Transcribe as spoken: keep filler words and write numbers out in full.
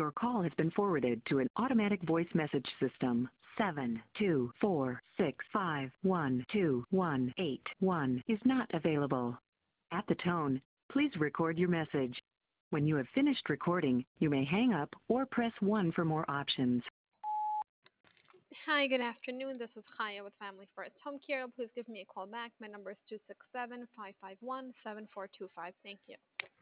Your call has been forwarded to an automatic voice message system. seven two four six five one two one eight one is not available. At the tone, please record your message. When you have finished recording, you may hang up or press one for more options. Hi, good afternoon. This is Chaya with Family First Home Care. Please give me a call back. My number is two six seven, five five one, seven four two five. Thank you.